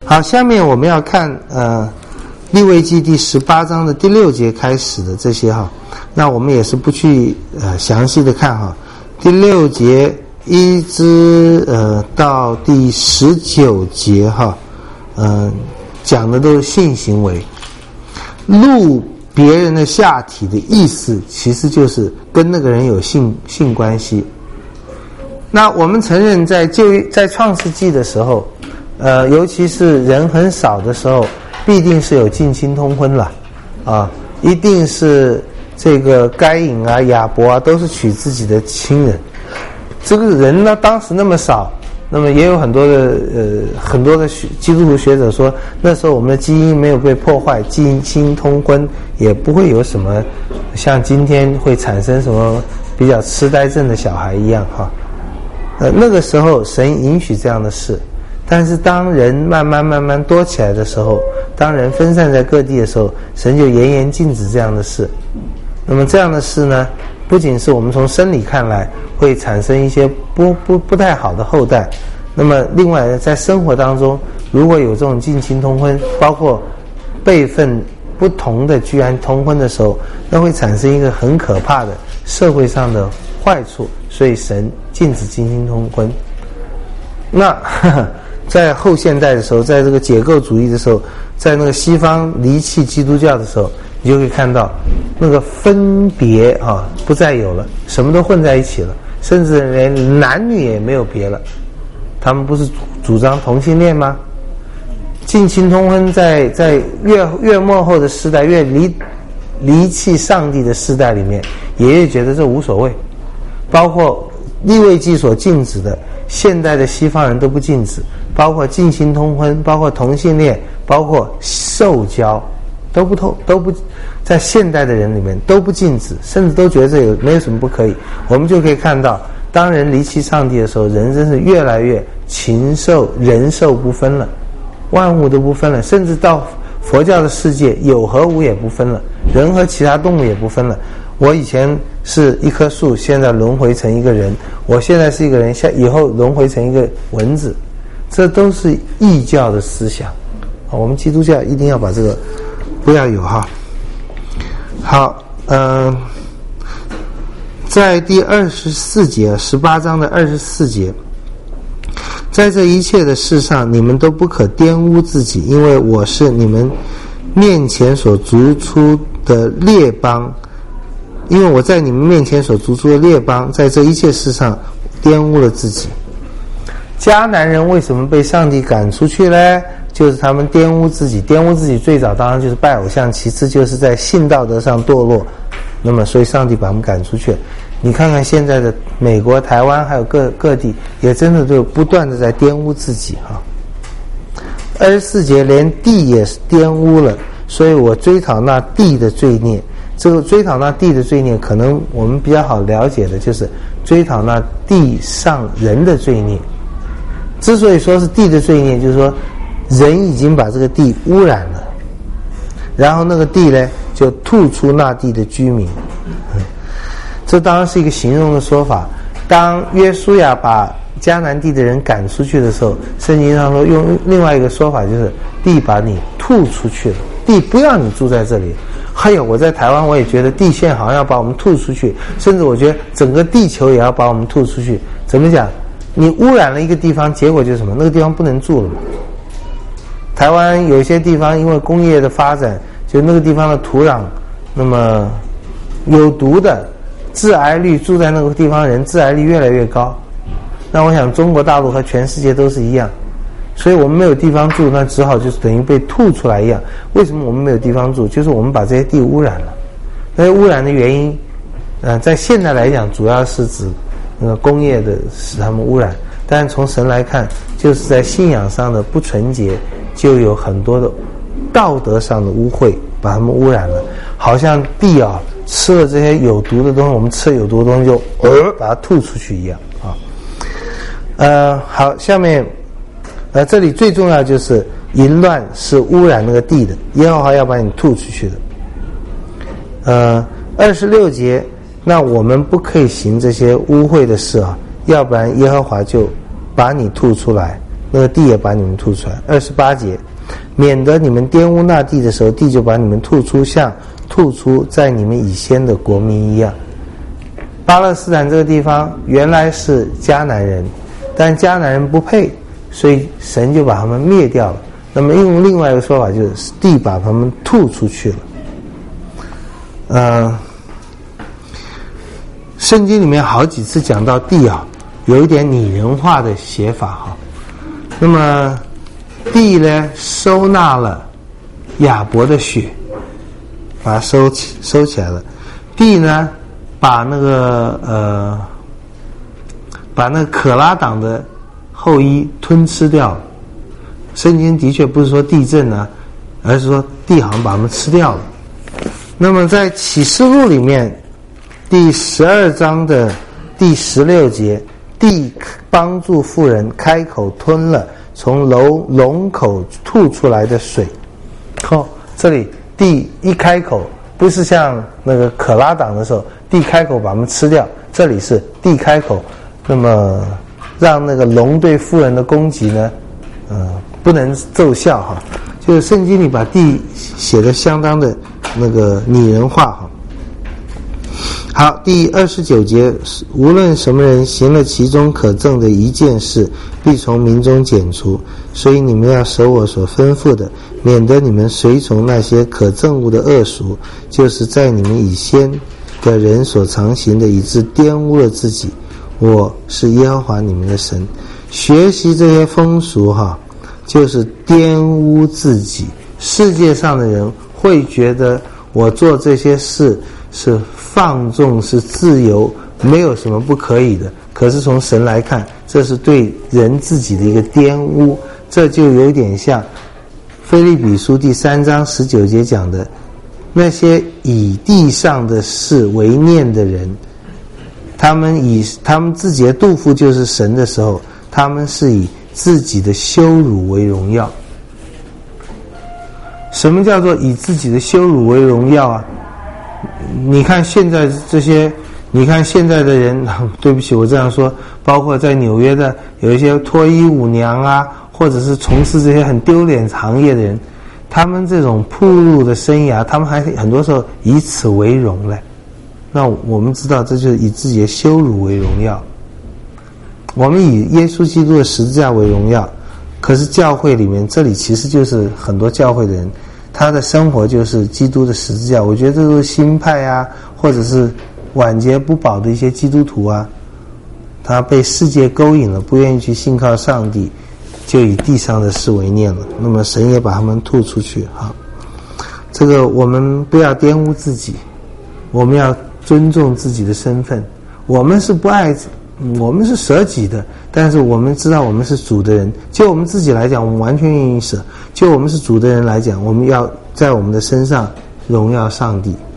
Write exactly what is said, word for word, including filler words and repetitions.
好，下面我们要看呃利未记第十八章的第六节开始的这些哈，那我们也是不去呃详细的看哈。第六节一直呃到第十九节哈，嗯、呃，讲的都是性行为。露别人的下体的意思，其实就是跟那个人有性性关系。那我们承认在旧在创世纪的时候，呃，尤其是人很少的时候，必定是有近亲通婚了，啊，一定是这个该隐啊、亚伯啊，都是娶自己的亲人。这个人呢，当时那么少，那么也有很多的呃很多的基督徒学者说，那时候我们的基因没有被破坏，近亲通婚也不会有什么像今天会产生什么比较痴呆症的小孩一样哈。呃，那个时候神允许这样的事。但是当人慢慢慢慢多起来的时候，当人分散在各地的时候，神就严严禁止这样的事。那么这样的事呢，不仅是我们从生理看来会产生一些不不不太好的后代，那么另外在生活当中，如果有这种近亲通婚，包括辈分不同的居然通婚的时候，那会产生一个很可怕的社会上的坏处，所以神禁止近亲通婚。那呵呵在后现代的时候，在这个解构主义的时候，在那个西方离弃基督教的时候，你就可以看到那个分别啊不再有了，什么都混在一起了，甚至连男女也没有别了。他们不是主张同性恋吗？近亲通婚在在越越末后的时代，越离离弃上帝的时代里面，也越觉得这无所谓。包括利未记所禁止的，现代的西方人都不禁止，包括近亲通婚，包括同性恋，包括受教，都不透都不在现代的人里面都不禁止，甚至都觉得这有没有什么不可以。我们就可以看到，当人离弃上帝的时候，人真是越来越禽兽人兽不分了，万物都不分了，甚至到佛教的世界，有和无也不分了，人和其他动物也不分了。我以前是一棵树，现在轮回成一个人；我现在是一个人，下以后轮回成一个蚊子，这都是异教的思想。我们基督教一定要把这个不要有哈。好，嗯、呃，在第二十四节，十八章的二十四节，在这一切的事上，你们都不可玷污自己，因为我是你们面前所逐出的列邦。因为我在你们面前所逐出的列邦，在这一切事上玷污了自己。迦南人为什么被上帝赶出去呢？就是他们玷污自己，玷污自己最早当然就是拜偶像，其次就是在性道德上堕落。那么所以上帝把他们赶出去。你看看现在的美国、台湾还有各各地，也真的就不断的在玷污自己哈。二十四节连地也玷污了，所以我追讨那地的罪孽。这个追讨那地的罪孽，可能我们比较好了解的就是追讨那地上人的罪孽。之所以说是地的罪孽，就是说人已经把这个地污染了，然后那个地呢就吐出那地的居民。嗯，这当然是一个形容的说法。当约书亚把迦南地的人赶出去的时候，圣经上说用另外一个说法，就是地把你吐出去了，地不要你住在这里。还有我在台湾，我也觉得地现在好像要把我们吐出去，甚至我觉得整个地球也要把我们吐出去。怎么讲？你污染了一个地方，结果就是什么？那个地方不能住了嘛。台湾有些地方因为工业的发展，就那个地方的土壤，那么有毒的，致癌率，住在那个地方人致癌率越来越高。那我想中国大陆和全世界都是一样。所以我们没有地方住，那只好就是等于被吐出来一样。为什么我们没有地方住？就是我们把这些地污染了。那些污染的原因，呃，在现在来讲，主要是指那个工业的使他们污染。但是从神来看，就是在信仰上的不纯洁，就有很多的道德上的污秽，把他们污染了。好像地啊，吃了这些有毒的东西，我们吃了有毒的东西就呃把它吐出去一样啊。呃，好，下面。呃，这里最重要就是淫乱是污染那个地的，耶和华要把你吐出去的。呃，二十六节，那我们不可以行这些污秽的事啊，要不然耶和华就把你吐出来。 那个地也把你们吐出来。二十八节，免得你们玷污那地的时候，地就把你们吐出，像吐出在你们以先的国民一样。巴勒斯坦这个地方原来是迦南人，但迦南人不配，所以神就把他们灭掉了。那么用另外一个说法，就是地把他们吐出去了。呃，圣经里面好几次讲到地啊，有一点拟人化的写法哈。那么地呢，收纳了亚伯的血，把它收起收起来了。地呢，把那个呃，把那个可拉党的后裔吞吃掉了。圣经的确不是说地震啊，而是说地好像把他们吃掉了。那么在启示录里面第十二章的第十六节，地帮助妇人开口吞了从龙龙口吐出来的水。哦，这里地一开口，不是像那个可拉党的时候地开口把他们吃掉，这里是地开口，那么让那个龙对妇人的攻击呢呃不能奏效哈。就是圣经里把地写得相当的那个拟人化哈。好，第二十九节，无论什么人行了其中可憎的一件事，必从民中剪除。所以你们要守我所吩咐的，免得你们随从那些可憎恶的恶俗，就是在你们以先的人所常行的，以致玷污了自己。我是耶和华你们的神。学习这些风俗哈，就是玷污自己。世界上的人会觉得我做这些事是放纵，是自由，没有什么不可以的。可是从神来看，这是对人自己的一个玷污。这就有点像腓立比书第三章十九节讲的，那些以地上的事为念的人，他们以他们自己的肚腹就是神的时候，他们是以自己的羞辱为荣耀。什么叫做以自己的羞辱为荣耀啊？你看现在这些，你看现在的人，对不起我这样说，包括在纽约的有一些脱衣舞娘啊，或者是从事这些很丢脸行业的人，他们这种暴露的生涯，他们还很多时候以此为荣嘞。那我们知道这就是以自己的羞辱为荣耀。我们以耶稣基督的十字架为荣耀，可是教会里面，这里其实就是很多教会的人，他的生活就是基督的十字架。我觉得这都是新派啊，或者是晚节不保的一些基督徒啊，他被世界勾引了，不愿意去信靠上帝，就以地上的事为念了。那么神也把他们吐出去哈。这个我们不要玷污自己，我们要尊重自己的身份。我们是不爱，我们是舍己的，但是我们知道我们是主的人。就我们自己来讲，我们完全愿意舍；就我们是主的人来讲，我们要在我们的身上荣耀上帝。